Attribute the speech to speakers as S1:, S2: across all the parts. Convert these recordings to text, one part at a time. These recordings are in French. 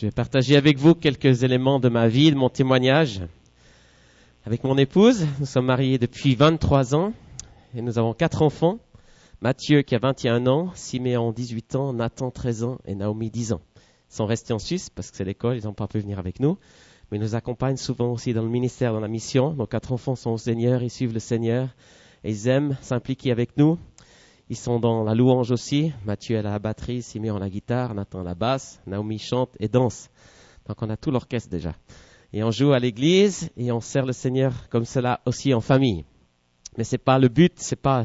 S1: Je vais partager avec vous quelques éléments de ma vie, de mon témoignage. Avec mon épouse, nous sommes mariés depuis 23 ans et nous avons 4 enfants. Mathieu qui a 21 ans, Siméon 18 ans, Nathan 13 ans et Naomi 10 ans. Ils sont restés en Suisse parce que c'est l'école, ils n'ont pas pu venir avec nous. Mais ils nous accompagnent souvent aussi dans le ministère, dans la mission. Nos 4 enfants sont au Seigneur, ils suivent le Seigneur et ils aiment s'impliquer avec nous. Ils sont dans la louange aussi. Mathieu à la batterie, Siméon à la guitare, Nathan à la basse, Naomi chante et danse. Donc on a tout l'orchestre déjà. Et on joue à l'église et on sert le Seigneur comme cela aussi en famille. Mais c'est pas le but, c'est pas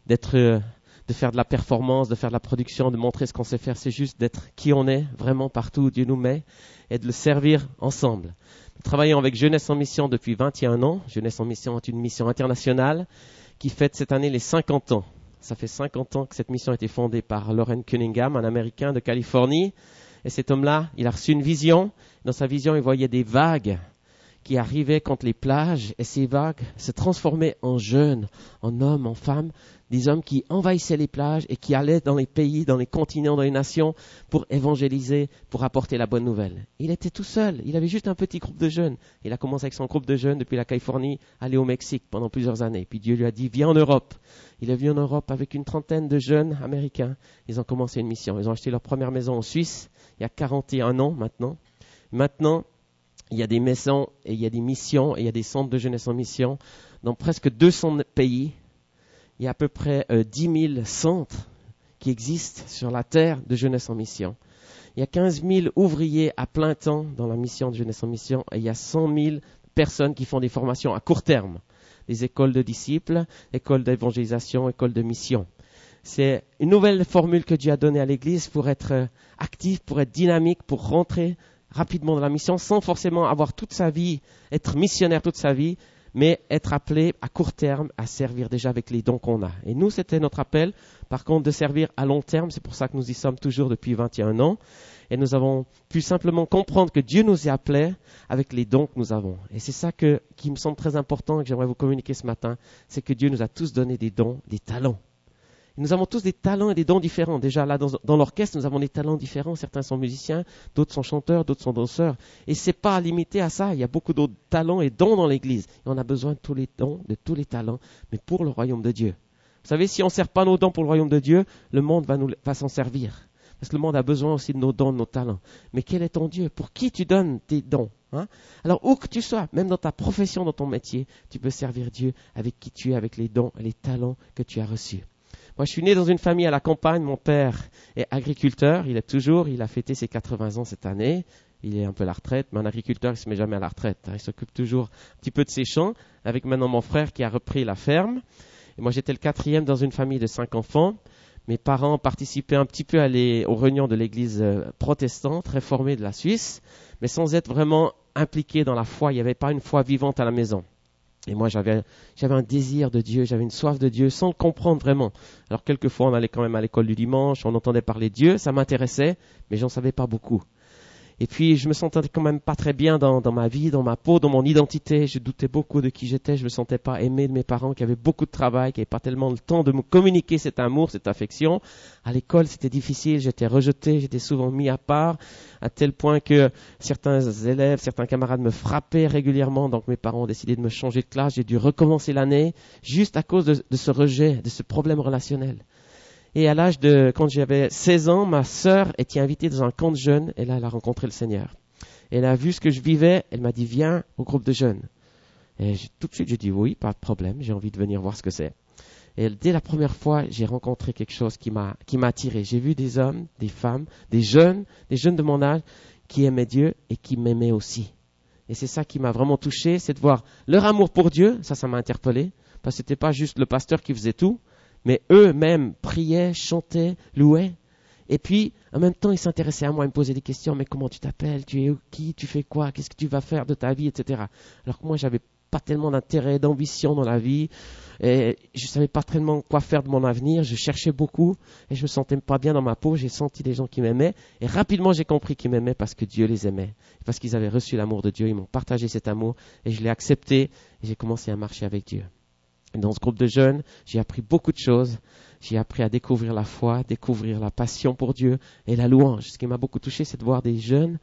S1: de faire de la performance, de faire de la production, de montrer ce qu'on sait faire. C'est juste d'être qui on est vraiment partout où Dieu nous met et de le servir ensemble. Nous travaillons avec Jeunesse en Mission depuis 21 ans. Jeunesse en Mission est une mission internationale qui fête cette année les 50 ans. Ça fait 50 ans que cette mission a été fondée par Loren Cunningham, un Américain de Californie. Et cet homme-là, il a reçu une vision. Dans sa vision, il voyait des vagues qui arrivaient contre les plages. Et ces vagues se transformaient en jeunes, en hommes, en femmes. Des hommes qui envahissaient les plages et qui allaient dans les pays, dans les continents, dans les nations pour évangéliser, pour apporter la bonne nouvelle. Il était tout seul. Il avait juste un petit groupe de jeunes. Il a commencé avec son groupe de jeunes depuis la Californie, aller au Mexique pendant plusieurs années. Puis Dieu lui a dit, viens en Europe. Il est venu en Europe avec une trentaine de jeunes américains. Ils ont commencé une mission. Ils ont acheté leur première maison en Suisse il y a 41 ans maintenant. Maintenant, il y a des maisons et il y a des missions et il y a des centres de jeunesse en mission dans presque 200 pays. Il y a à peu près 10 000 centres qui existent sur la terre de jeunesse en mission. Il y a 15 000 ouvriers à plein temps dans la mission de jeunesse en mission et il y a 100 000 personnes qui font des formations à court terme. Des écoles de disciples, écoles d'évangélisation, écoles de mission. C'est une nouvelle formule que Dieu a donnée à l'Église pour être actif, pour être dynamique, pour rentrer rapidement dans la mission sans forcément avoir toute sa vie, être missionnaire toute sa vie, mais être appelé à court terme à servir déjà avec les dons qu'on a. Et nous, c'était notre appel, par contre, de servir à long terme. C'est pour ça que nous y sommes toujours depuis 21 ans. Et nous avons pu simplement comprendre que Dieu nous y appelait avec les dons que nous avons. Et c'est ça qui me semble très important et que j'aimerais vous communiquer ce matin, c'est que Dieu nous a tous donné des dons, des talents. Et nous avons tous des talents et des dons différents. Déjà là, dans l'orchestre, nous avons des talents différents. Certains sont musiciens, d'autres sont chanteurs, d'autres sont danseurs. Et c'est pas limité à ça. Il y a beaucoup d'autres talents et dons dans l'Église. Et on a besoin de tous les dons, de tous les talents, mais pour le royaume de Dieu. Vous savez, si on ne sert pas nos dons pour le royaume de Dieu, le monde va s'en servir. Parce que le monde a besoin aussi de nos dons, de nos talents. Mais quel est ton Dieu? Pour qui tu donnes tes dons? Alors, où que tu sois, même dans ta profession, dans ton métier, tu peux servir Dieu avec qui tu es, avec les dons et les talents que tu as reçus. Moi, je suis né dans une famille à la campagne. Mon père est agriculteur. Il a fêté ses 80 ans cette année. Il est un peu à la retraite, mais un agriculteur, il se met jamais à la retraite. Il s'occupe toujours un petit peu de ses champs, avec maintenant mon frère qui a repris la ferme. Et moi, j'étais le 4e dans une famille de 5 enfants. Mes parents participaient un petit peu aux réunions de l'église protestante, réformée de la Suisse, mais sans être vraiment impliqués dans la foi. Il n'y avait pas une foi vivante à la maison. Et moi, j'avais un désir de Dieu, j'avais une soif de Dieu, sans le comprendre vraiment. Alors, quelquefois, on allait quand même à l'école du dimanche, on entendait parler de Dieu, ça m'intéressait, mais j'en savais pas beaucoup. Et puis, je me sentais quand même pas très bien dans ma vie, dans ma peau, dans mon identité. Je doutais beaucoup de qui j'étais. Je me sentais pas aimé de mes parents qui avaient beaucoup de travail, qui n'avaient pas tellement le temps de me communiquer cet amour, cette affection. À l'école, c'était difficile. J'étais rejeté, j'étais souvent mis à part, à tel point que certains élèves, certains camarades me frappaient régulièrement. Donc, mes parents ont décidé de me changer de classe. J'ai dû recommencer l'année juste à cause de ce rejet, de ce problème relationnel. Et à quand j'avais 16 ans, ma sœur était invitée dans un camp de jeunes, et là, elle a rencontré le Seigneur. Elle a vu ce que je vivais, elle m'a dit, viens au groupe de jeunes. Et tout de suite, j'ai dit, oui, pas de problème, j'ai envie de venir voir ce que c'est. Et dès la première fois, j'ai rencontré quelque chose qui m'a attiré. J'ai vu des hommes, des femmes, des jeunes de mon âge, qui aimaient Dieu et qui m'aimaient aussi. Et c'est ça qui m'a vraiment touché, c'est de voir leur amour pour Dieu, ça m'a interpellé, parce que c'était pas juste le pasteur qui faisait tout, mais eux-mêmes priaient, chantaient, louaient. Et puis, en même temps, ils s'intéressaient à moi, ils me posaient des questions. Mais comment tu t'appelles? Tu es qui? Tu fais quoi? Qu'est-ce que tu vas faire de ta vie? Etc. Alors que moi, j'avais pas tellement d'intérêt, d'ambition dans la vie. Et je savais pas tellement quoi faire de mon avenir. Je cherchais beaucoup et je me sentais pas bien dans ma peau. J'ai senti des gens qui m'aimaient. Et rapidement, j'ai compris qu'ils m'aimaient parce que Dieu les aimait. Parce qu'ils avaient reçu l'amour de Dieu. Ils m'ont partagé cet amour et je l'ai accepté. Et j'ai commencé à marcher avec Dieu. Dans ce groupe de jeunes, j'ai appris beaucoup de choses. J'ai appris à découvrir la foi, découvrir la passion pour Dieu et la louange. Ce qui m'a beaucoup touché, c'est de voir des jeunes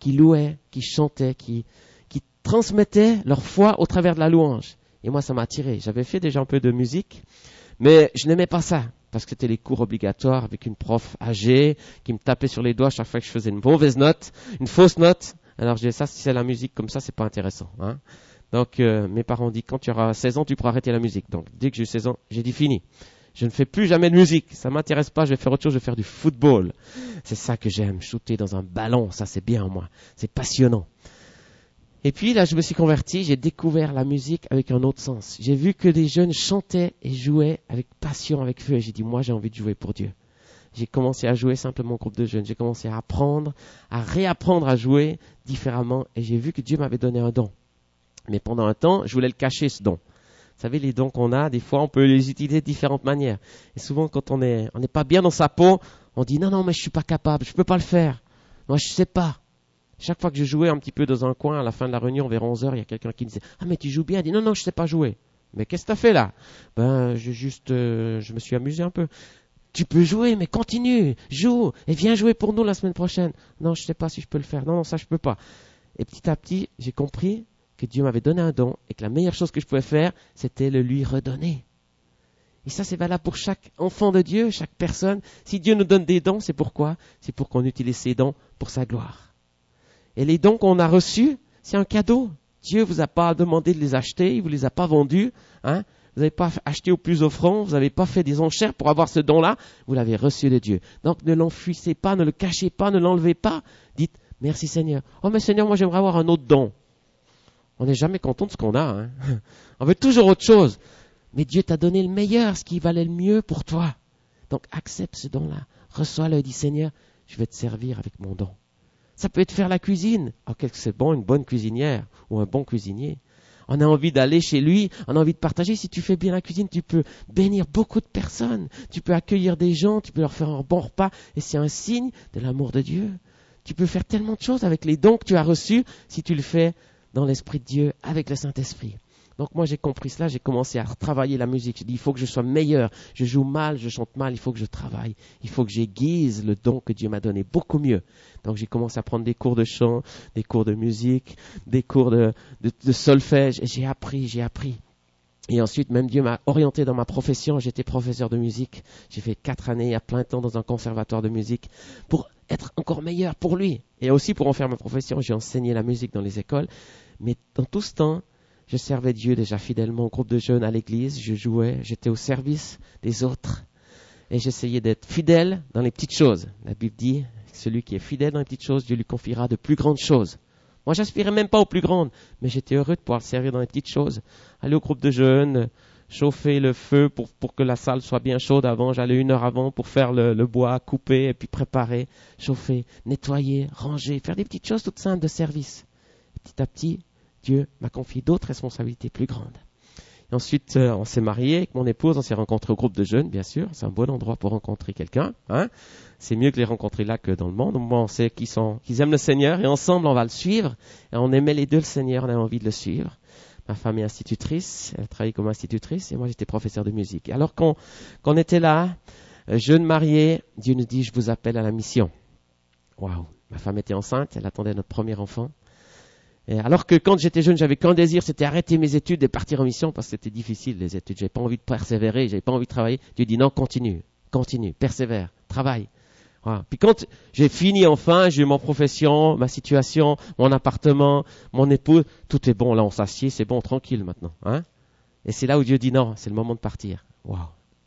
S1: qui louaient, qui chantaient, qui transmettaient leur foi au travers de la louange. Et moi, ça m'a attiré. J'avais fait déjà un peu de musique, mais je n'aimais pas ça, parce que c'était les cours obligatoires avec une prof âgée qui me tapait sur les doigts chaque fois que je faisais une mauvaise note, une fausse note. Alors je disais, ça, si c'est la musique comme ça, c'est pas intéressant. Hein. Donc mes parents ont dit, quand tu auras 16 ans, tu pourras arrêter la musique. Donc dès que j'ai eu 16 ans, j'ai dit fini. Je ne fais plus jamais de musique, ça m'intéresse pas, je vais faire autre chose, je vais faire du football. C'est ça que j'aime, shooter dans un ballon, ça c'est bien moi, c'est passionnant. Et puis là, je me suis converti, j'ai découvert la musique avec un autre sens. J'ai vu que des jeunes chantaient et jouaient avec passion, avec feu, et j'ai dit, moi j'ai envie de jouer pour Dieu. J'ai commencé à jouer simplement en groupe de jeunes, j'ai commencé à apprendre, à réapprendre à jouer différemment, et j'ai vu que Dieu m'avait donné un don. Mais pendant un temps, je voulais le cacher ce don. Vous savez, les dons qu'on a, des fois, on peut les utiliser de différentes manières. Et souvent, quand on n'est pas bien dans sa peau, on dit non, mais je suis pas capable, je peux pas le faire. Moi, je sais pas. Chaque fois que je jouais un petit peu dans un coin, à la fin de la réunion, vers 11h, il y a quelqu'un qui me disait ah, mais tu joues bien. Il dit non, je sais pas jouer. Mais qu'est-ce que t'as fait là? Je me suis amusé un peu. Tu peux jouer, mais continue, joue, et viens jouer pour nous la semaine prochaine. Non, je sais pas si je peux le faire. Non, ça je peux pas. Et petit à petit, j'ai compris que Dieu m'avait donné un don et que la meilleure chose que je pouvais faire, c'était le lui redonner. Et ça, c'est valable pour chaque enfant de Dieu, chaque personne. Si Dieu nous donne des dons, c'est pourquoi? C'est pour qu'on utilise ces dons pour sa gloire. Et les dons qu'on a reçus, c'est un cadeau. Dieu vous a pas demandé de les acheter, il vous les a pas vendus. Hein? Vous n'avez pas acheté au plus offrant, vous n'avez pas fait des enchères pour avoir ce don-là. Vous l'avez reçu de Dieu. Donc ne l'enfuissez pas, ne le cachez pas, ne l'enlevez pas. Dites, merci Seigneur. Oh mais Seigneur, moi j'aimerais avoir un autre don. On n'est jamais content de ce qu'on a. Hein. On veut toujours autre chose. Mais Dieu t'a donné le meilleur, ce qui valait le mieux pour toi. Donc accepte ce don-là. Reçois-le et dis Seigneur, je vais te servir avec mon don. Ça peut être faire la cuisine. Oh, quel que c'est bon, une bonne cuisinière ou un bon cuisinier. On a envie d'aller chez lui, on a envie de partager. Si tu fais bien la cuisine, tu peux bénir beaucoup de personnes. Tu peux accueillir des gens, tu peux leur faire un bon repas. Et c'est un signe de l'amour de Dieu. Tu peux faire tellement de choses avec les dons que tu as reçus si tu le fais dans l'Esprit de Dieu, avec le Saint-Esprit. Donc moi j'ai compris cela, j'ai commencé à travailler la musique. J'ai dit il faut que je sois meilleur, je joue mal, je chante mal, il faut que je travaille. Il faut que j'aiguise le don que Dieu m'a donné beaucoup mieux. Donc j'ai commencé à prendre des cours de chant, des cours de musique, des cours de solfège. Et j'ai appris. Et ensuite même Dieu m'a orienté dans ma profession. J'étais professeur de musique. J'ai fait 4 années à plein temps dans un conservatoire de musique pour être encore meilleur pour lui. Et aussi pour en faire ma profession, j'ai enseigné la musique dans les écoles. Mais dans tout ce temps, je servais Dieu déjà fidèlement au groupe de jeunes à l'église. Je jouais, j'étais au service des autres. Et j'essayais d'être fidèle dans les petites choses. La Bible dit, celui qui est fidèle dans les petites choses, Dieu lui confiera de plus grandes choses. Moi, j'aspirais même pas aux plus grandes, mais j'étais heureux de pouvoir le servir dans les petites choses. Aller au groupe de jeunes, chauffer le feu pour que la salle soit bien chaude avant. J'allais 1 heure avant pour faire le bois, couper et puis préparer, chauffer, nettoyer, ranger, faire des petites choses toutes simples de service. Petit à petit, Dieu m'a confié d'autres responsabilités plus grandes. Et ensuite, on s'est marié avec mon épouse, on s'est rencontrés au groupe de jeunes, bien sûr. C'est un bon endroit pour rencontrer quelqu'un. Hein. C'est mieux que les rencontrer là que dans le monde. Au moins, on sait qu'ils aiment le Seigneur et ensemble, on va le suivre. Et on aimait les deux le Seigneur, on avait envie de le suivre. Ma femme est institutrice, elle travaille comme institutrice et moi, j'étais professeur de musique. Alors qu'on était là, jeunes mariés, Dieu nous dit, je vous appelle à la mission. Waouh! Ma femme était enceinte, elle attendait notre premier enfant. Et alors que quand j'étais jeune, j'avais qu'un désir, c'était arrêter mes études et partir en mission parce que c'était difficile les études. J'avais pas envie de persévérer, j'avais pas envie de travailler. Dieu dit non, continue, persévère, travaille. Voilà. Puis quand j'ai fini enfin, j'ai eu mon profession, ma situation, mon appartement, mon épouse, tout est bon. Là, on s'assied, c'est bon, tranquille maintenant. Hein. Et c'est là où Dieu dit non, c'est le moment de partir. Waouh.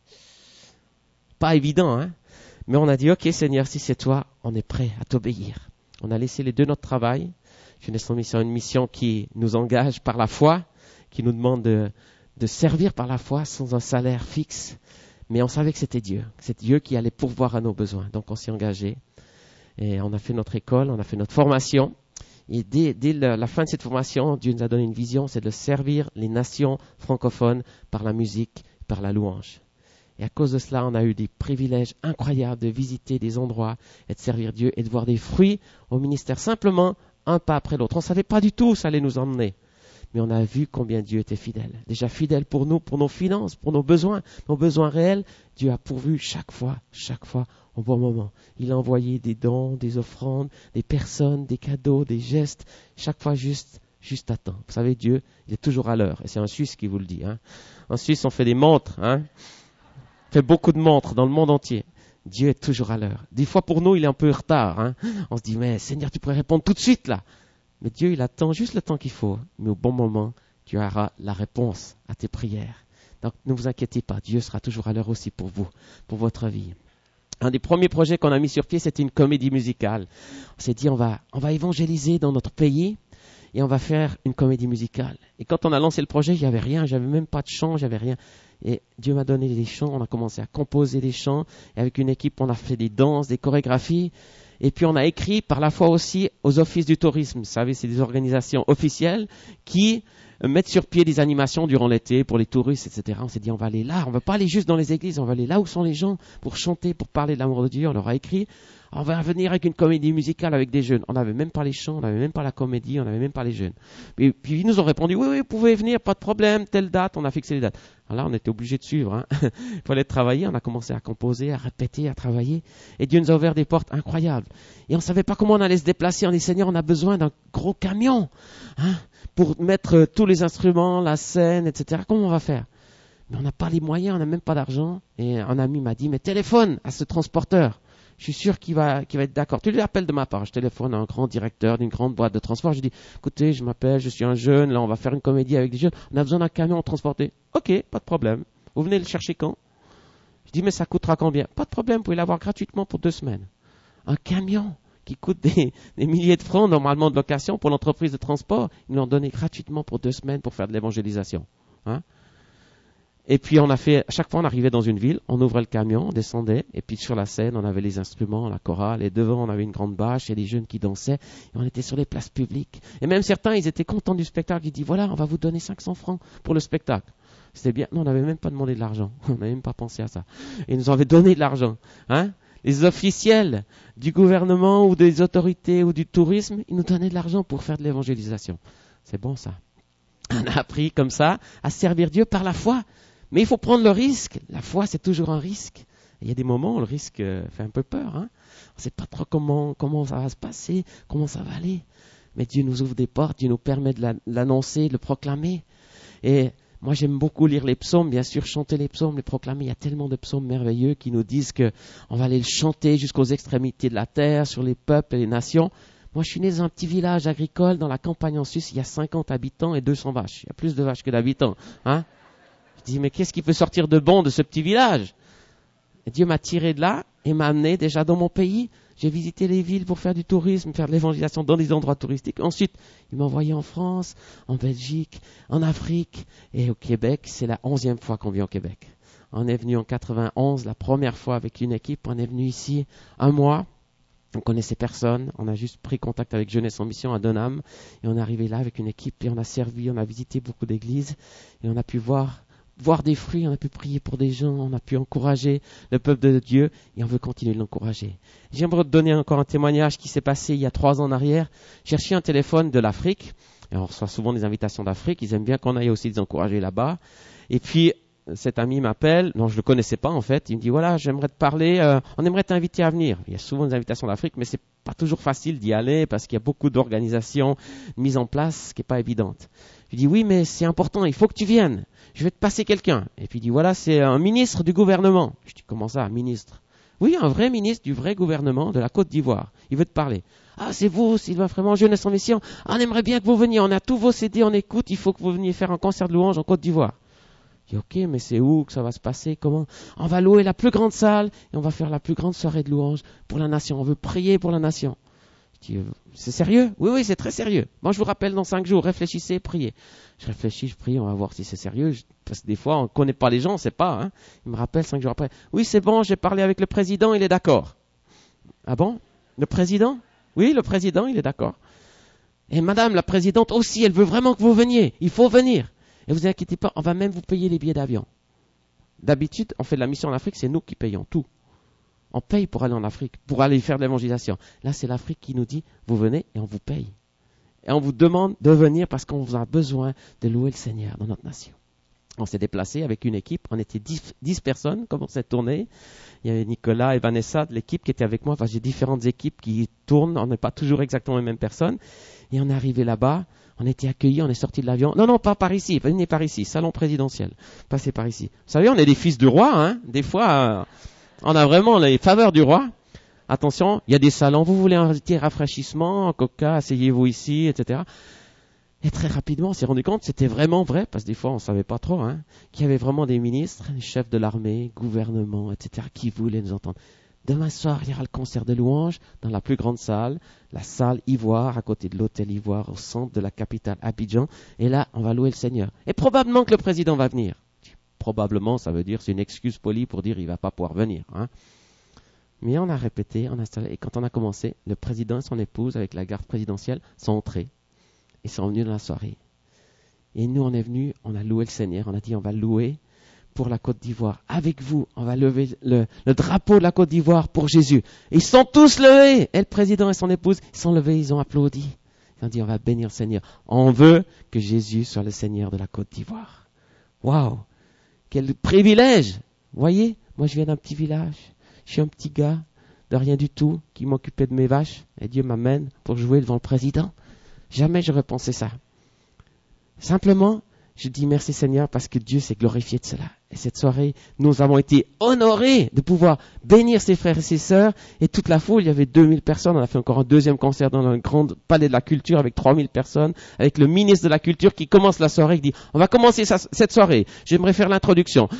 S1: Pas évident, hein. Mais on a dit ok Seigneur, si c'est toi, on est prêt à t'obéir. On a laissé les deux notre travail. Jeunesse en mission, une mission qui nous engage par la foi, qui nous demande de servir par la foi sans un salaire fixe. Mais on savait que c'était Dieu qui allait pourvoir à nos besoins. Donc on s'est engagé et on a fait notre école, on a fait notre formation. Et dès la fin de cette formation, Dieu nous a donné une vision, c'est de servir les nations francophones par la musique, par la louange. Et à cause de cela, on a eu des privilèges incroyables de visiter des endroits et de servir Dieu et de voir des fruits au ministère simplement un pas après l'autre. On ne savait pas du tout où ça allait nous emmener. Mais on a vu combien Dieu était fidèle. Déjà fidèle pour nous, pour nos finances, pour nos besoins réels. Dieu a pourvu chaque fois. au bon moment. Il a envoyé des dons, des offrandes, des personnes, des cadeaux, des gestes, chaque fois juste à temps. Vous savez, Dieu, il est toujours à l'heure. Et c'est un Suisse qui vous le dit. Hein. En Suisse, on fait des montres. Hein. On fait beaucoup de montres dans le monde entier. Dieu est toujours à l'heure. Des fois, pour nous, il est un peu en retard. Hein. On se dit, mais Seigneur, tu pourrais répondre tout de suite là. Mais Dieu, il attend juste le temps qu'il faut. Mais au bon moment, tu auras la réponse à tes prières. Donc, ne vous inquiétez pas. Dieu sera toujours à l'heure aussi pour vous, pour votre vie. Un des premiers projets qu'on a mis sur pied, c'était une comédie musicale. On s'est dit, on va évangéliser dans notre pays et on va faire une comédie musicale. Et quand on a lancé le projet, il n'y avait rien, j'avais même pas de chant, j'avais rien. Et Dieu m'a donné des chants, on a commencé à composer des chants. Et avec une équipe, on a fait des danses, des chorégraphies. Et puis on a écrit par la foi aussi aux offices du tourisme. Vous savez, c'est des organisations officielles qui mettre sur pied des animations durant l'été pour les touristes, etc. On s'est dit, on va aller là, on ne va pas aller juste dans les églises, on va aller là où sont les gens pour chanter, pour parler de l'amour de Dieu. On leur a écrit, on va venir avec une comédie musicale avec des jeunes. On n'avait même pas les chants, on n'avait même pas la comédie, on n'avait même pas les jeunes. Et puis ils nous ont répondu, oui, vous pouvez venir, pas de problème, telle date, on a fixé les dates. Alors là, on était obligés de suivre. Hein. Il fallait travailler, on a commencé à composer, à répéter, à travailler. Et Dieu nous a ouvert des portes incroyables. Et on ne savait pas comment on allait se déplacer. On dit, Seigneur, on a besoin d'un gros camion pour mettre tous les instruments, la scène, etc. Comment on va faire? Mais on n'a pas les moyens, on n'a même pas d'argent. Et un ami m'a dit, mais téléphone à ce transporteur. Je suis sûr qu'il va être d'accord. Tu lui appelles de ma part. Je téléphone à un grand directeur d'une grande boîte de transport. Je dis, écoutez, je m'appelle, je suis un jeune. Là, on va faire une comédie avec des jeunes. On a besoin d'un camion transporté. Ok, pas de problème. Vous venez le chercher quand? Je dis, mais ça coûtera combien? Pas de problème, vous pouvez l'avoir gratuitement pour 2 semaines. Un camion qui coûte des milliers de francs, normalement de location, pour l'entreprise de transport. Ils nous l'ont donné gratuitement pour 2 semaines pour faire de l'évangélisation. Hein? Et puis on a fait, à chaque fois on arrivait dans une ville, on ouvrait le camion, on descendait, et puis sur la scène on avait les instruments, la chorale, et devant on avait une grande bâche et des jeunes qui dansaient, et on était sur les places publiques. Et même certains, ils étaient contents du spectacle, ils disaient voilà, on va vous donner 500 francs pour le spectacle. C'était bien, non, on n'avait même pas demandé de l'argent, on n'avait même pas pensé à ça. Et ils nous avaient donné de l'argent. Hein? Les officiels du gouvernement ou des autorités ou du tourisme, ils nous donnaient de l'argent pour faire de l'évangélisation. C'est bon ça. On a appris comme ça à servir Dieu par la foi. Mais il faut prendre le risque. La foi, c'est toujours un risque. Il y a des moments où le risque fait un peu peur. Hein. On ne sait pas trop comment ça va se passer, comment ça va aller. Mais Dieu nous ouvre des portes, Dieu nous permet de l'annoncer, de le proclamer. Et moi, j'aime beaucoup lire les psaumes, bien sûr, chanter les psaumes, les proclamer. Il y a tellement de psaumes merveilleux qui nous disent qu'on va aller le chanter jusqu'aux extrémités de la terre, sur les peuples et les nations. Moi, je suis né dans un petit village agricole dans la campagne en Suisse. Il y a 50 habitants et 200 vaches. Il y a plus de vaches que d'habitants. Hein. Je dis, mais qu'est-ce qui peut sortir de bon de ce petit village? Et Dieu m'a tiré de là et m'a amené déjà dans mon pays. J'ai visité les villes pour faire du tourisme, faire de l'évangélisation dans des endroits touristiques. Ensuite, il m'a envoyé en France, en Belgique, en Afrique et au Québec. C'est la 11e fois qu'on vit au Québec. On est venu en 91, la première fois avec une équipe. On est venu ici 1 mois. On connaissait personne. On a juste pris contact avec Jeunesse en Mission à Dunham. Et on est arrivé là avec une équipe et on a servi, on a visité beaucoup d'églises. Et on a pu voir des fruits, on a pu prier pour des gens, on a pu encourager le peuple de Dieu et on veut continuer de l'encourager. J'aimerais te donner encore un témoignage qui s'est passé il y a 3 ans en arrière. J'ai reçu un téléphone de l'Afrique, et on reçoit souvent des invitations d'Afrique, ils aiment bien qu'on aille aussi les encourager là-bas. Et puis cet ami m'appelle, non je ne le connaissais pas en fait, il me dit voilà j'aimerais te parler, on aimerait t'inviter à venir. Il y a souvent des invitations d'Afrique mais c'est pas toujours facile d'y aller parce qu'il y a beaucoup d'organisations mises en place qui n'est pas évidente. Je lui dis oui mais c'est important, il faut que tu viennes. Je vais te passer quelqu'un. Et puis il dit, voilà, c'est un ministre du gouvernement. Je dis, comment ça, un ministre? Oui, un vrai ministre du vrai gouvernement de la Côte d'Ivoire. Il veut te parler. Ah, c'est vous, Sylvain Frémont, Jeunesse en Mission. Ah, on aimerait bien que vous veniez. On a tous vos CD, on écoute. Il faut que vous veniez faire un concert de louange en Côte d'Ivoire. Je dis, ok, mais c'est où que ça va se passer? Comment? On va louer la plus grande salle et on va faire la plus grande soirée de louange pour la nation. On veut prier pour la nation. Je dis, c'est sérieux? Oui, c'est très sérieux. Moi, je vous rappelle dans 5 jours, réfléchissez, priez. Je réfléchis, je prie, on va voir si c'est sérieux. Parce que des fois, on ne connaît pas les gens, on ne sait pas. Hein. Il me rappelle 5 jours après. Oui, c'est bon, j'ai parlé avec le président, il est d'accord. Ah bon? Le président? Oui, le président, il est d'accord. Et madame, la présidente aussi, elle veut vraiment que vous veniez. Il faut venir. Et vous inquiétez pas, on va même vous payer les billets d'avion. D'habitude, on fait de la mission en Afrique, c'est nous qui payons tout. On paye pour aller en Afrique, pour aller faire de l'évangélisation. Là, c'est l'Afrique qui nous dit, vous venez et on vous paye. Et on vous demande de venir parce qu'on vous a besoin de louer le Seigneur dans notre nation. On s'est déplacé avec une équipe, on était 10 personnes comme on s'est tourné. Il y avait Nicolas et Vanessa de l'équipe qui étaient avec moi. Enfin, j'ai différentes équipes qui tournent, on n'est pas toujours exactement les mêmes personnes. Et on est arrivé là-bas, on était accueillis, on est sorti de l'avion. Non, pas par ici, venez par ici, salon présidentiel. Passez par ici. Vous savez, on est des fils du roi, hein. Des fois, on a vraiment les faveurs du roi. Attention, il y a des salons, vous voulez un petit rafraîchissement, un coca, asseyez-vous ici, etc. Et très rapidement, on s'est rendu compte que c'était vraiment vrai, parce que des fois, on ne savait pas trop, hein, qu'il y avait vraiment des ministres, des chefs de l'armée, gouvernement, etc., qui voulaient nous entendre. Demain soir, il y aura le concert de louanges dans la plus grande salle, la salle Ivoire, à côté de l'hôtel Ivoire, au centre de la capitale Abidjan. Et là, on va louer le Seigneur. Et probablement que le président va venir. Probablement, ça veut dire, c'est une excuse polie pour dire il ne va pas pouvoir venir, hein. Mais on a répété, on a installé, et quand on a commencé, le président et son épouse, avec la garde présidentielle, sont entrés. Ils sont venus dans la soirée. Et nous, on est venus, on a loué le Seigneur. On a dit, on va louer pour la Côte d'Ivoire. Avec vous, on va lever le drapeau de la Côte d'Ivoire pour Jésus. Et ils sont tous levés. Et le président et son épouse, ils sont levés, ils ont applaudi. Ils ont dit, on va bénir le Seigneur. On veut que Jésus soit le Seigneur de la Côte d'Ivoire. Waouh! Quel privilège! Vous voyez, moi je viens d'un petit village. Je suis un petit gars de rien du tout qui m'occupait de mes vaches. Et Dieu m'amène pour jouer devant le président. Jamais j'aurais pensé ça. Simplement, je dis merci Seigneur parce que Dieu s'est glorifié de cela. Et cette soirée, nous avons été honorés de pouvoir bénir ses frères et ses sœurs. Et toute la foule, il y avait 2000 personnes. On a fait encore un deuxième concert dans un grand palais de la culture avec 3000 personnes. Avec le ministre de la culture qui commence la soirée, qui dit, on va commencer cette soirée. J'aimerais faire l'introduction.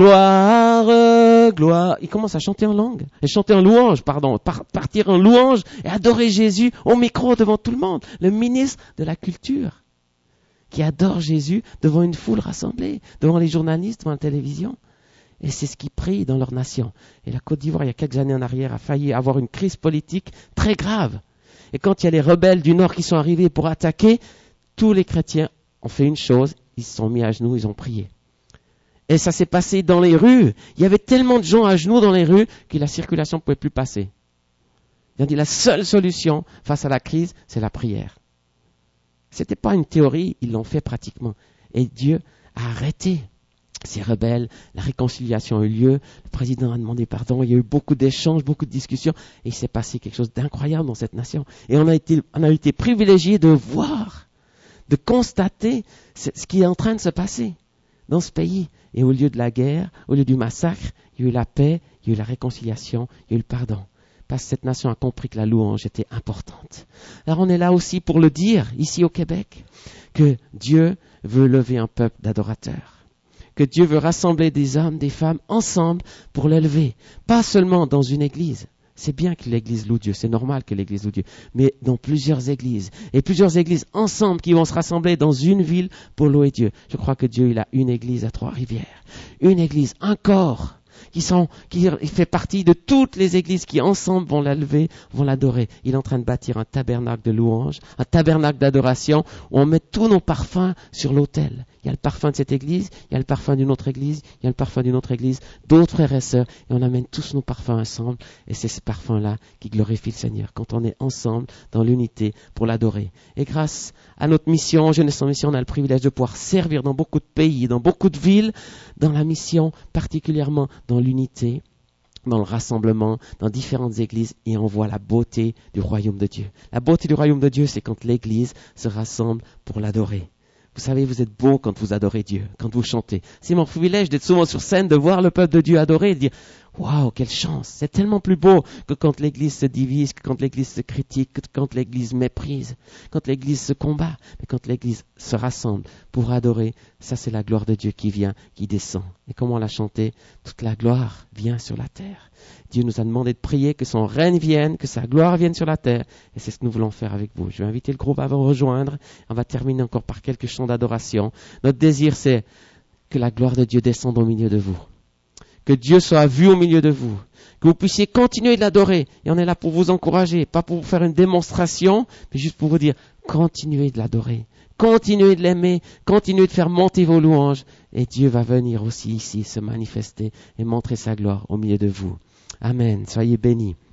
S1: Gloire, gloire. Il commence à chanter en langue. Et chanter en louange, partir en louange et adorer Jésus au micro devant tout le monde. Le ministre de la culture qui adore Jésus devant une foule rassemblée, devant les journalistes, devant la télévision. Et c'est ce qu'ils prient dans leur nation. Et la Côte d'Ivoire, il y a quelques années en arrière, a failli avoir une crise politique très grave. Et quand il y a les rebelles du Nord qui sont arrivés pour attaquer, tous les chrétiens ont fait une chose, ils se sont mis à genoux, ils ont prié. Et ça s'est passé dans les rues. Il y avait tellement de gens à genoux dans les rues que la circulation ne pouvait plus passer. Ils ont dit la seule solution face à la crise, c'est la prière. C'était pas une théorie, ils l'ont fait pratiquement. Et Dieu a arrêté ces rebelles, la réconciliation a eu lieu, le président a demandé pardon, il y a eu beaucoup d'échanges, beaucoup de discussions, et il s'est passé quelque chose d'incroyable dans cette nation. Et on a été privilégiés de voir, de constater ce qui est en train de se passer dans ce pays. Et au lieu de la guerre, au lieu du massacre, il y a eu la paix, il y a eu la réconciliation, il y a eu le pardon. Parce que cette nation a compris que la louange était importante. Alors on est là aussi pour le dire, ici au Québec, que Dieu veut lever un peuple d'adorateurs. Que Dieu veut rassembler des hommes, des femmes ensemble pour l'élever. Pas seulement dans une église. C'est bien que l'église loue Dieu, c'est normal que l'église loue Dieu. Mais dans plusieurs églises. Et plusieurs églises ensemble qui vont se rassembler dans une ville pour louer Dieu. Je crois que Dieu, il a une église à Trois-Rivières. Une église, un corps. Qui fait partie de toutes les églises qui ensemble vont l'élever, vont l'adorer. Il est en train de bâtir un tabernacle de louange, un tabernacle d'adoration où on met tous nos parfums sur l'autel. Il y a le parfum de cette église, il y a le parfum d'une autre église, il y a le parfum d'une autre église, d'autres frères et sœurs, et on amène tous nos parfums ensemble, et c'est ce parfum-là qui glorifie le Seigneur, quand on est ensemble dans l'unité pour l'adorer. Et grâce à notre mission, Jeunesse en Mission, on a le privilège de pouvoir servir dans beaucoup de pays, dans beaucoup de villes, dans la mission, particulièrement dans l'unité, dans le rassemblement, dans différentes églises, et on voit la beauté du royaume de Dieu. La beauté du royaume de Dieu, c'est quand l'église se rassemble pour l'adorer. Vous savez, vous êtes beau quand vous adorez Dieu, quand vous chantez. C'est mon privilège d'être souvent sur scène, de voir le peuple de Dieu adorer et de dire « Waouh, quelle chance !» C'est tellement plus beau que quand l'Église se divise, que quand l'Église se critique, que quand l'Église méprise, quand l'Église se combat. Mais quand l'Église se rassemble pour adorer, ça c'est la gloire de Dieu qui vient, qui descend. Et comme on l'a chanté, toute la gloire vient sur la terre. Dieu nous a demandé de prier que son règne vienne, que sa gloire vienne sur la terre. Et c'est ce que nous voulons faire avec vous. Je vais inviter le groupe à vous rejoindre. On va terminer encore par quelques chants d'adoration. Notre désir, c'est que la gloire de Dieu descende au milieu de vous. Que Dieu soit vu au milieu de vous. Que vous puissiez continuer de l'adorer. Et on est là pour vous encourager, pas pour vous faire une démonstration, mais juste pour vous dire, continuez de l'adorer. Continuez de l'aimer, continuez de faire monter vos louanges. Et Dieu va venir aussi ici se manifester et montrer sa gloire au milieu de vous. Amen. Soyez bénis.